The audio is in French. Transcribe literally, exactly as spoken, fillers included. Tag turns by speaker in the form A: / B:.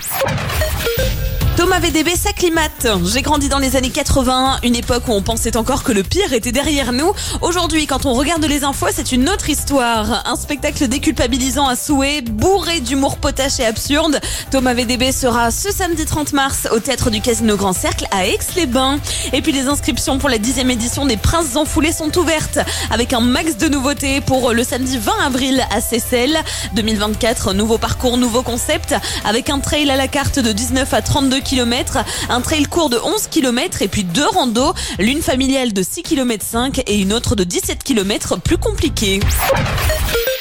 A: Thomas V D B s'acclimate. J'ai grandi dans les années quatre-vingts, une époque où on pensait encore que le pire était derrière nous. Aujourd'hui, quand on regarde les infos, c'est une autre histoire. Un spectacle déculpabilisant à souhait, bourré d'humour potache et absurde. Thomas V D B sera ce samedi trente mars au théâtre du Casino Grand Cercle à Aix-les-Bains. Et puis les inscriptions pour la dixième édition des Princes Enfoulés sont ouvertes, avec un max de nouveautés pour le samedi vingt avril à Seyssel. deux mille vingt-quatre, nouveau parcours, nouveau concept, avec un trail à la carte de dix-neuf à trente-deux kilomètres, un trail court de onze kilomètres et puis deux randos, l'une familiale de six kilomètres cinq et une autre de dix-sept kilomètres plus compliquée.